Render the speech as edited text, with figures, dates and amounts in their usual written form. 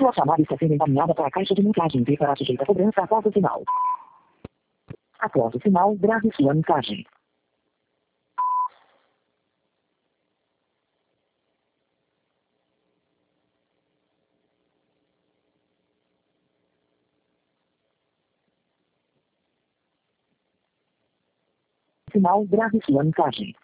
Sua chamada está sendo encaminhada para a caixa de mensagem e será sujeita a cobrança após o sinal. Após o sinal, grave sua mensagem. Sinal, grave sua mensagem.